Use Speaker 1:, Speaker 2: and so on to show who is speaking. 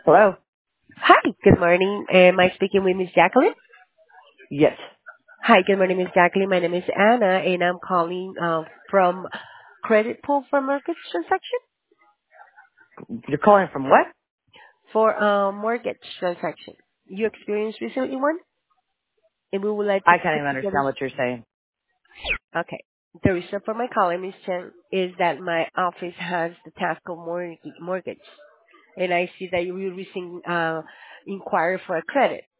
Speaker 1: Hello?
Speaker 2: Hi, good morning. Am I speaking with Miss Jacqueline?
Speaker 1: Yes.
Speaker 2: Hi, good morning, Miss Jacqueline. My name is Anna, and I'm calling from Credit Pool for Mortgage Transaction
Speaker 1: You're calling from what?
Speaker 2: for mortgage transaction. You experienced recently one, and we would like to
Speaker 1: I can't
Speaker 2: put
Speaker 1: even
Speaker 2: together.
Speaker 1: understand what you're saying.
Speaker 2: Okay. The reason for my calling, Miss Chen, is that my office has the task of mortgage, and I see that you recently inquired for a credit.